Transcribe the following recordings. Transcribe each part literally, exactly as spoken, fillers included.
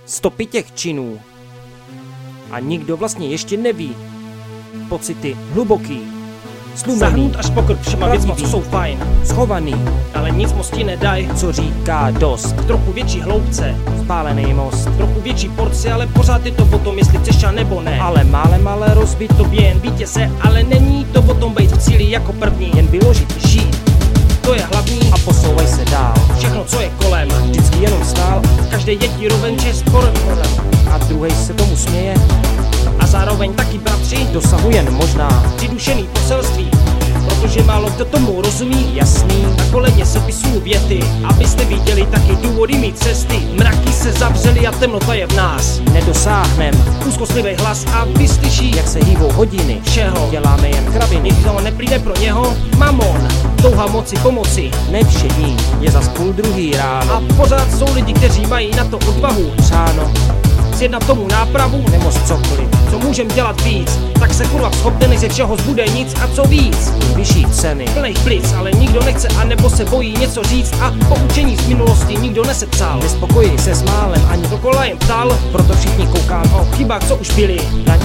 stopy těch činů. A nikdo vlastně ještě neví. Pocity hluboký, slumený, zahnut až po krk všema věcma, co jsou fajn, schovaný, ale nic moc ti nedaj, co říká dost. trochu větší hloubce, Spálený most, trochu větší porci, ale pořád je to o tom, jestli chceš a nebo ne. ale málem ale rozbit to, Tobě jen vítěze, ale není to o tom být v cíli jako první. jen vyložit, žít To je hlavní a posouvaj se dál. všechno, co je kolem. Vždycky jenom stál Každý je ti roven čest por a druhej se tomu směje, a zároveň taky bratři, dosahu jen možná. přidušený poselství, protože málo kdo tomu rozumí. Jasný, Na koleně se pisuju věty, abyste viděli taky důvody mít cesty. Mraky se zavřely a temnota je v nás. nedosáhnem, Úzkostlivý hlas a vyslyší jak se hýbou hodiny. všeho. Děláme jen kraviny, Nikdo nepřijde pro něho, mamon, touha moci pomoci. ne všední, je zas půl druhý ráno. A pořád jsou lidi, kteří mají na to odvahu Přáno, sjednat tomu nápravu. nemoc cokoliv, Co můžem dělat víc, tak se kurva schopne, než ze všeho zbude nic a co víc. vyšší ceny, Plnej plic, ale nikdo nechce a nebo se bojí něco říct a poučení z minulosti nikdo nesepsal. nespokojí se s málem ani do, Dokola jen ptal proto všichni koukáme o chybách, co už byly. daň.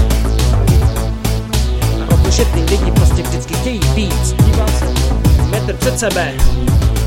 Protože ty lidi prostě vždycky chtějí víc. Dívám se metr před sebe,